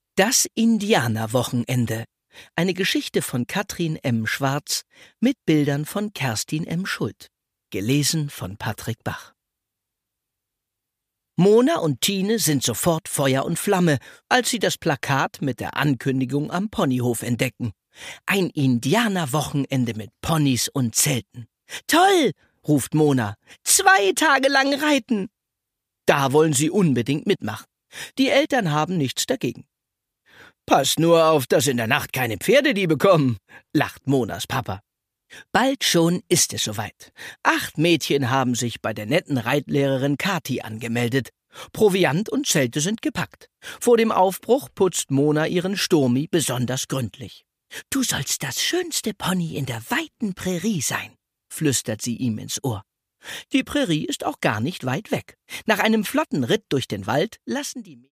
Das Indianerwochenende. Eine Geschichte von Katrin M. Schwarz mit Bildern von Kerstin M. Schuld. Gelesen von Patrick Bach. Mona und Tine sind sofort Feuer und Flamme, als sie das Plakat mit der Ankündigung am Ponyhof entdecken. Ein Indianerwochenende mit Ponys und Zelten. »Toll«, ruft Mona, »2 Tage lang reiten.« Da wollen sie unbedingt mitmachen. Die Eltern haben nichts dagegen. »Pass nur auf, dass in der Nacht keine Pferdediebe kommen«, lacht Monas Papa. Bald schon ist es soweit. 8 Mädchen haben sich bei der netten Reitlehrerin Kathi angemeldet. Proviant und Zelte sind gepackt. Vor dem Aufbruch putzt Mona ihren Sturmi besonders gründlich. »Du sollst das schönste Pony in der weiten Prärie sein«, flüstert sie ihm ins Ohr. Die Prärie ist auch gar nicht weit weg. Nach einem flotten Ritt durch den Wald lassen die